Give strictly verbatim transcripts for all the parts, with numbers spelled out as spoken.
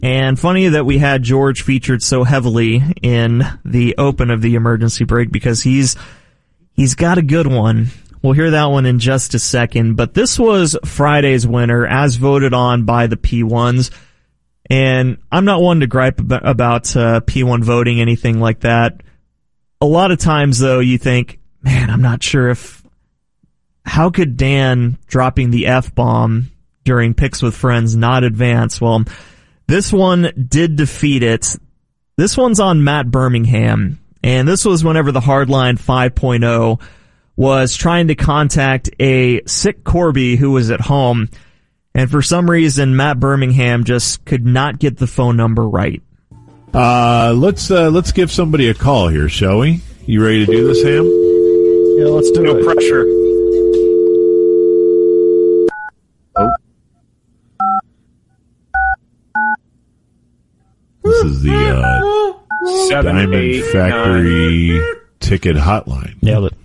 And funny that we had George featured so heavily in the open of the emergency break because he's he's got a good one. We'll hear that one in just a second. But this was Friday's winner as voted on by the P ones. And I'm not one to gripe about, about uh, P one voting, anything like that. A lot of times, though, you think, man, I'm not sure if... How could Dan dropping the F-bomb during Picks with Friends not advance? Well... This one did defeat it. This one's on Matt Birmingham, and this was whenever the Hardline five point oh was trying to contact a sick Corby who was at home, and for some reason Matt Birmingham just could not get the phone number right. Uh, let's uh, let's give somebody a call here, shall we? You ready to do this, Ham? Yeah, let's do no it. No pressure. Oh. This is the uh, Seven, Diamond eight, Factory nine. ticket hotline. Nailed it.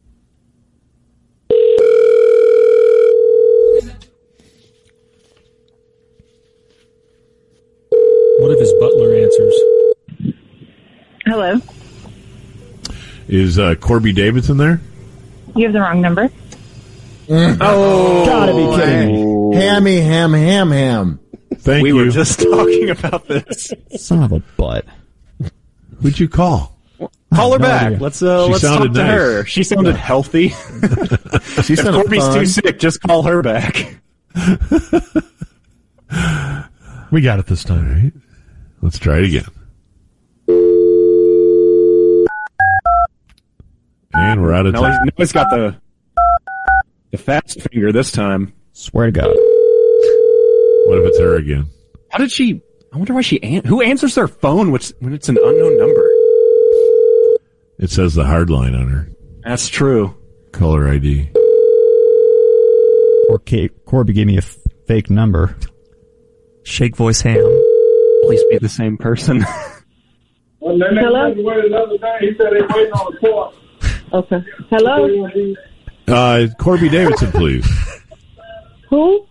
What if his butler answers? Hello. Is uh, Corby Davidson there? You have the wrong number. Oh, gotta be kidding me. Hammy, ham, ham, ham. Thank we you. We were just talking about this. Son of a butt. Who'd you call? Call her no back. idea. Let's uh, She let's talk sounded to nice. her. She sounded healthy. She if sounded Corby's fun. too sick, just call her back. We got it this time. All right. Let's try it again. And we're out of Now he's, time. now he's got the the fast finger this time. Swear to God. What if it's her again? How did she? I wonder why she. An- who answers their phone when it's, when it's an unknown number? It says the hard line on her That's true. caller I D. Or Kate, Corby gave me a f- fake number. Shake voice Ham. Please be the same person. Hello? Okay. Hello? Uh, Corby Davidson, please. Who?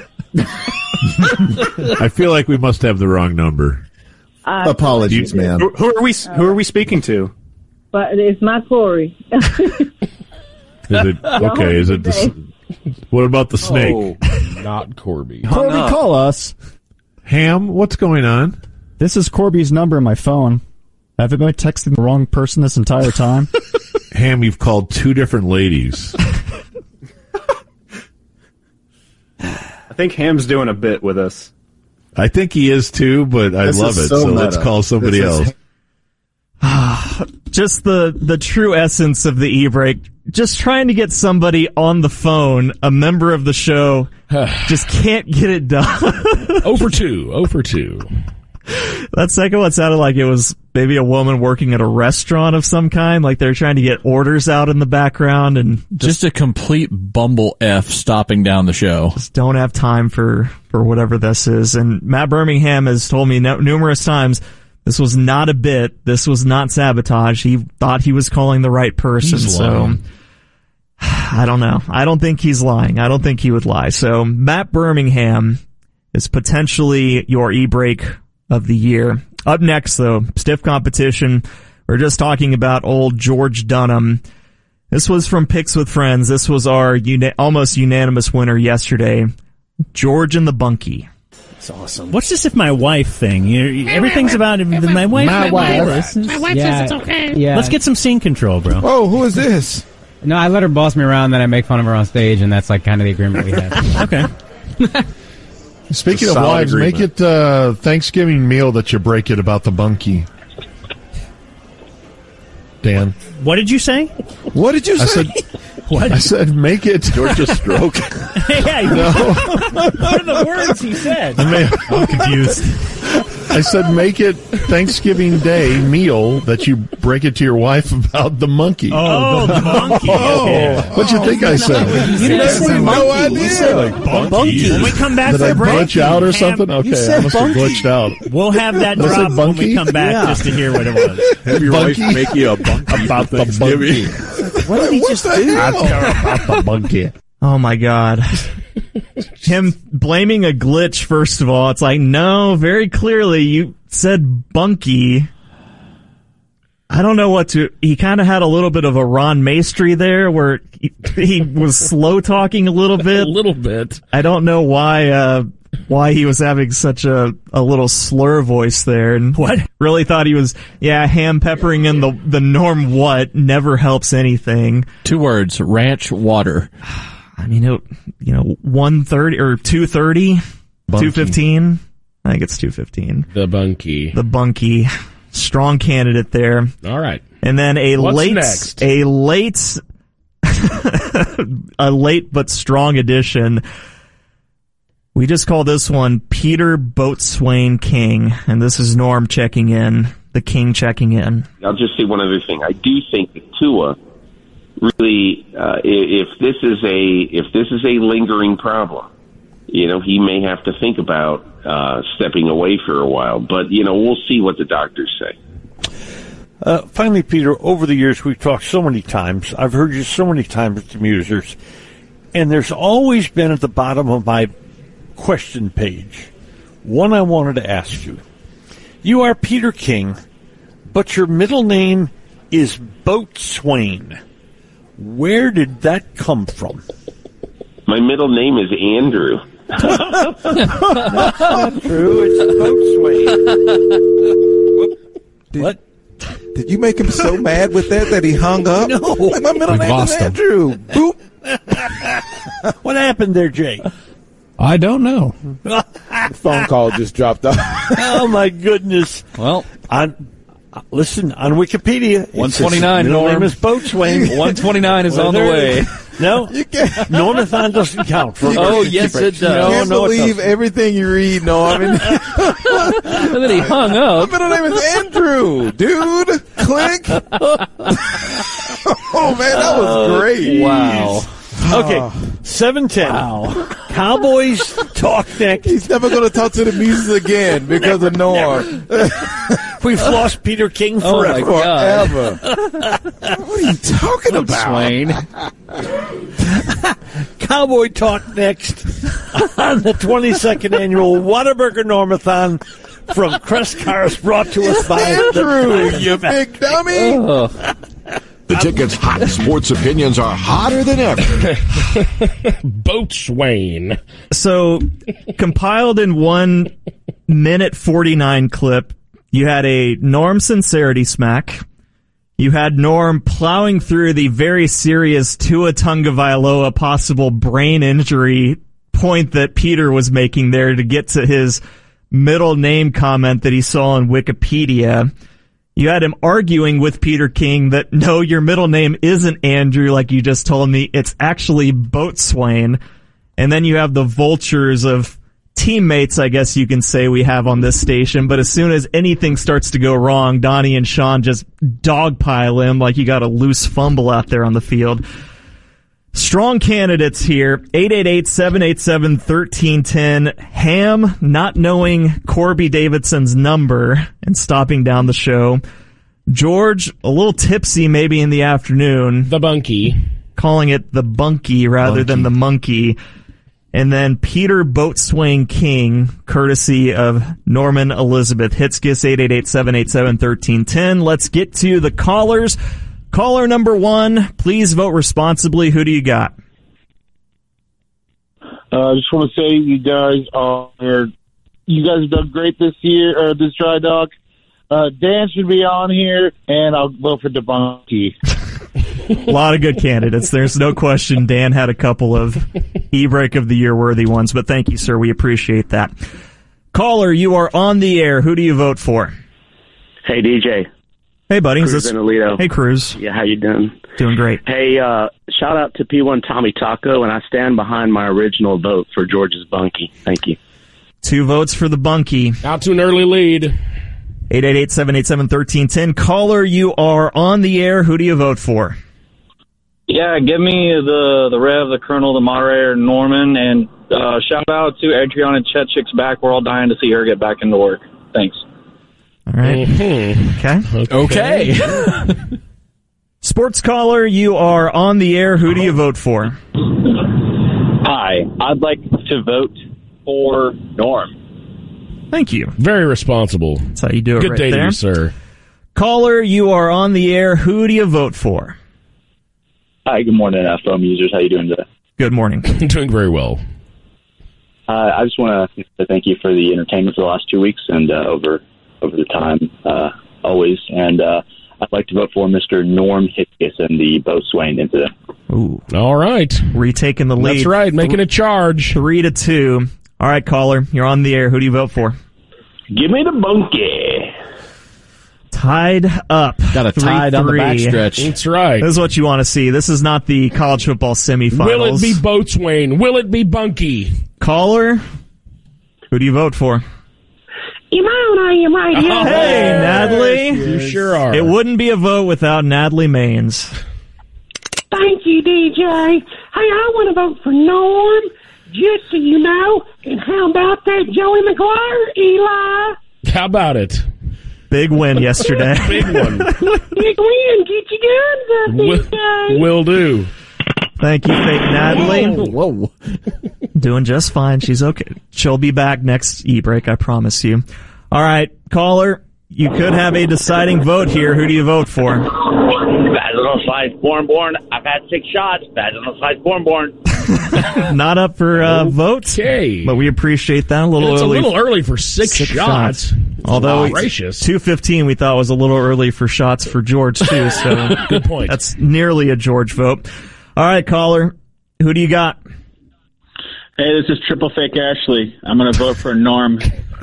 I feel like we must have the wrong number. Uh, Apologies, man. who, who are we? Who are we speaking to? but it's not Corey. Is it okay? Is it the? s- What about the snake? Oh, Not Corby. hung Corby, up. call us. Ham, what's going on? This is Corby's number in my phone. Have I been texting the wrong person this entire time? Ham, you've called two different ladies. I think Ham's doing a bit with us. I think he is too, but I This love is it. so So let's meta. call somebody This is- else. Just the, the true essence of the e-break. Just trying to get somebody on the phone, a member of the show, just can't get it done. oh for two. oh for two. That second one sounded like it was maybe a woman working at a restaurant of some kind, like they're trying to get orders out in the background and just, Just a complete bumble F stopping down the show. just don't have time for, for whatever this is. And Matt Birmingham has told me no, numerous times this was not a bit. This was not sabotage. He thought he was calling the right person. He's so lying. I don't know. I don't think he's lying. I don't think he would lie. So Matt Birmingham is potentially your e-break of the year. Up next, though, stiff competition. We're just talking about old George Dunham. This was from Picks with Friends. This was our uni- almost unanimous winner yesterday. George and the Bunkie. It's awesome. What's this if my wife thing? You, you- everything's about if my wife. My wife. Listens. My wife yeah, says it's okay. Yeah. Let's get some scene control, bro. Oh, who is this? No, I let her boss me around, then I make fun of her on stage, and that's like kind of the agreement we have. Okay. Speaking It's a of solid wives, agreement. make it uh, Thanksgiving meal that you break it about the bunkie. Dan. What did you say? What did you say? I said, What? I said make it. George just stroke. yeah, you- what are the words he said? I mean, I'm confused. I said make it Thanksgiving Day meal that you break it to your wife about the monkey. Oh, the monkey. Oh, Yeah. what'd you think I said? You didn't say no monkey. idea. You said bunkie. When we come back Did for I a break, glitch out or Ham- something? Okay, I said must have bunkie. glitched out. We'll have that Did I say drop when we bunkie? come back Yeah. just to hear what it was. Have your Bunkie? wife make you a bunkie About for the Thanksgiving. bunkie. What did he just do? I care about the bunkie. Oh my God. him blaming a glitch, first of all. It's like, no, very clearly you said bunkie. I don't know what to... He kind of had a little bit of a Ron Maestri there where he, he was slow talking a little bit. A little bit. I don't know why uh, why he was having such a, a little slur voice there. And what? Really thought he was, yeah, ham peppering in the, the norm what never helps anything. Two words, ranch water. I mean, it, you know, one thirty or two thirty, two fifteen. I think it's two fifteen. The bunkie. The bunkie. Strong candidate there. All right. And then a What's late, next? a late, a late but strong addition. We just call this one Peter Boatswain King, and this is Norm checking in, the King checking in. I'll just say one other thing. I do think that Tua really, uh, if this is a if this is a lingering problem, you know, he may have to think about uh, stepping away for a while. But, you know, we'll see what the doctors say. Uh, finally, Peter, over the years, we've talked so many times. I've heard you so many times at the Musers. And there's always been at the bottom of my question page one I wanted to ask you. You are Peter King, but your middle name is Boatswain. Where did that come from? My middle name is Andrew. That's not true. It's Boatswain. What? Did you make him so mad with that that he hung up? No. Like, my middle We've name lost is him. Andrew. Boop. What happened there, Jay? I don't know. The phone call just dropped off. Oh, my goodness. Well, on uh, listen, on Wikipedia, one twenty-nine, his middle Norm. name is Boatswain. one twenty-nine is Well, on the there way. it is. No, Normathon doesn't count. For Oh, yes, it does. You No, can't no, it believe doesn't. everything you read, Norm. And then he hung My up. middle name is Andrew, dude. Click. Oh, man, that was great. Wow. Okay, seven ten. Wow. Cowboys talk next. He's never going to talk to the Muses again because of Norm. We've lost Peter King Oh, my forever. God. Forever. What are you talking about? Swain. Cowboy talk next on the twenty-second annual Whataburger Normathon from Crest Cars, brought to us by Andrew, the you big dummy. Oh. The ticket's hot. Sports opinions are hotter than ever. Boatswain. So, compiled in one minute forty-nine clip, you had a Norm sincerity smack. You had Norm plowing through the very serious Tua Tagovailoa possible brain injury point that Peter was making there to get to his middle name comment that he saw on Wikipedia. You had him arguing with Peter King that, no, your middle name isn't Andrew like you just told me. It's actually Boatswain. And then you have the vultures of teammates, I guess you can say, we have on this station. But as soon as anything starts to go wrong, Donnie and Sean just dogpile him like you got a loose fumble out there on the field. Strong candidates here. eight eight eight, seven eight seven, one three one zero. Ham not knowing Corby Davidson's number and stopping down the show. George, a little tipsy maybe in the afternoon. The bunkie. Calling it the bunkie rather Bunkie. than the monkey. And then Peter Boatswain King, courtesy of Norman Elizabeth Hitzkiss, eight eight eight, seven eight seven, one three one zero. Let's get to the callers. Caller number one, please vote responsibly. Who do you got? I uh, just want to say you guys are, you guys have done great this year, or this dry dock. Uh, Dan should be on here, and I'll vote for DeBunky. A lot of good candidates. There's no question Dan had a couple of e-break of the year worthy ones, but thank you, sir. We appreciate that. Caller, you are on the air. Who do you vote for? Hey, D J. Hey, buddy. Cruz Is this... in Aledo. Hey, Cruz. Yeah, how you doing? Doing great. Hey, uh, shout out to P one Tommy Taco, and I stand behind my original vote for George's Bunkie. Thank you. Two votes for the Bunkie. Out to an early lead. eight eight eight, seven eight seven, one three one zero. Caller, you are on the air. Who do you vote for? Yeah, give me the the Rev, the Colonel, the Moderator, Norman, and uh, shout out to Adriana Chetchik's back. We're all dying to see her get back into work. Thanks. All right. Mm-hmm. Okay. Okay. Sports caller, you are on the air. Who do you vote for? Uh, Hi, I'd like to vote for Norm. Thank you. Very responsible. That's how you do it Good right day there. to you, sir. Caller, you are on the air. Who do you vote for? Hi, good morning, uh, phone users. How you doing today? Good morning. Doing very well. Uh, I just want to thank you for the entertainment for the last two weeks and uh, over over the time, uh, always. And uh, I'd like to vote for Mister Norm Hickes and the boatswain incident. Ooh. All right. Retaking the lead. That's right, making a charge. Three to two. All right, caller, you're on the air. Who do you vote for? Give me the bunkie. Tied up. Got a tie down the backstretch. That's right. This is what you want to see. This is not the college football semifinals. Will it be Boatswain? Will it be Bunky? Caller, who do you vote for? You're on, I am right here. Oh, Hey, Natalie. You sure are. It wouldn't be a vote without Natalie Maines. Thank you, D J. Hey, I want to vote for Norm, just so you know. And how about that Joey McGuire, Eli? How about it? Big win yesterday. Big one. Big win. Get your guns up, D J. Will do. Thank you, fake Natalie. Whoa. Whoa. Doing just fine. She's okay. She'll be back next e-break, I promise you. All right, caller, you could have a deciding vote here. Who do you vote for? Vaginal slice, born, born. I've had six shots. Vaginal slice, born, born. Not up for uh, votes, Okay. but we appreciate that. A little It's early. a little early for six, Six shots. shots. Although gracious. two fifteen we thought was a little early for shots for George, too. So Good point. That's nearly a George vote. All right, caller, who do you got? Hey, this is Triple Fake Ashley. I'm going to vote for Norm.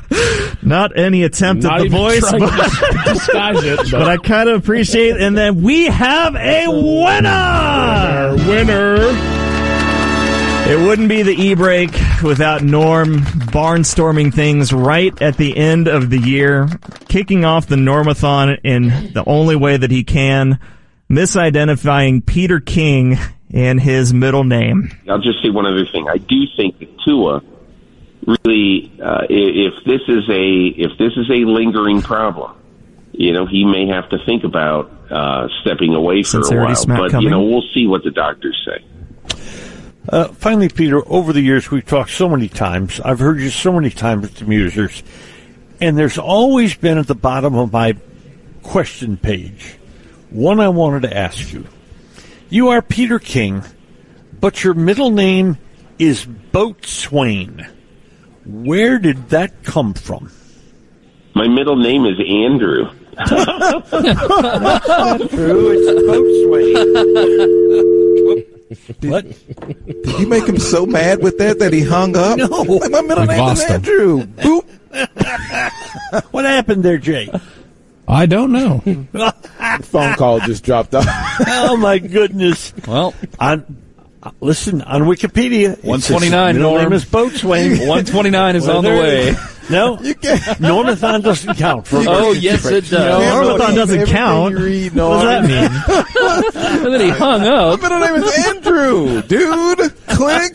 Not any attempt Not at the even voice, trying but, to disguise it. But, but I kind of appreciate it. And then we have a winner! winner. It wouldn't be the e-break without Norm barnstorming things right at the end of the year, kicking off the Normathon in the only way that he can, misidentifying Peter King in his middle name. I'll just say one other thing. I do think that Tua really, uh, if this is a if this is a lingering problem, you know, he may have to think about uh, stepping away for a while. But coming. you know, we'll see what the doctors say. Uh, finally, Peter, over the years, we've talked so many times. I've heard you so many times with the Musers, and there's always been at the bottom of my question page one I wanted to ask you. You are Peter King, but your middle name is Boatswain. Where did that come from? My middle name is Andrew. That's not true. It's Boatswain. Did, what? Did you make him so mad with that that he hung up? No. Like, my middle We name lost is him. Andrew. Boop. What happened there, Jay? I don't know. Phone call just dropped off. Oh, my goodness. Well, on, uh, listen, on Wikipedia, one twenty-nine, middle Norm. name is Boatswain. one twenty-nine is Well, on the there way. it is. No, Normathon doesn't count. For Oh, yes, it does. Normathon doesn't count. Read, What does that mean? And then he hung up. My middle name is Andrew, dude. Click.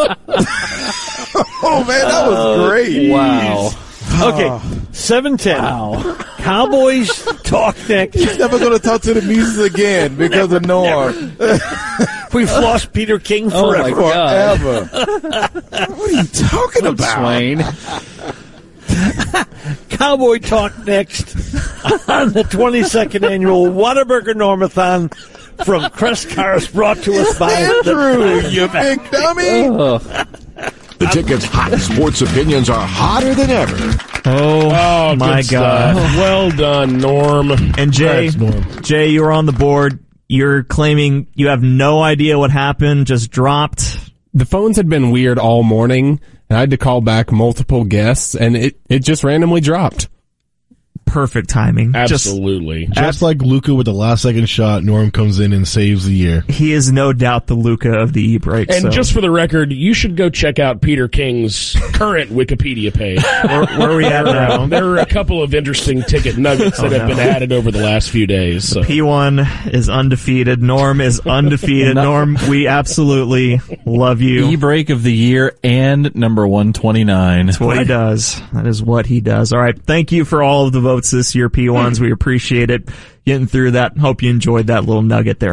Oh, man, that was great. Wow. Okay, seven ten. Wow. Cowboys talk next. He's never going to talk to the Muses again because of Norm. We've lost Peter King Oh, forever. my God. Forever. What are you talking about? Swain. Cowboy talk next on the twenty-second annual Whataburger Normathon from Crest Cars, brought to us by Andrew, the you big dummy. Oh. The ticket's hot sports opinions are hotter than ever. Oh, Oh, my good God. stuff. Well done, Norm. And Jay, Congrats, Norm. Jay, you were on the board. You're claiming you have no idea what happened, just dropped. The phones had been weird all morning, and I had to call back multiple guests, and it, it just randomly dropped. Perfect timing. Absolutely. Just, just like Luka with the last second shot, Norm comes in and saves the year. He is no doubt the Luka of the e-break. And so. just for the record, you should go check out Peter King's current Wikipedia page. where, where are we at now? There are a couple of interesting ticket nuggets that Oh, have no. been added over the last few days. So. P one is undefeated. Norm is undefeated. Norm, we absolutely love you. E-break of the year and number one twenty-nine. That's what he does. That is what he does. All right. Thank you for all of the votes this year, P ones. We appreciate it. Getting through that. Hope you enjoyed that little nugget there.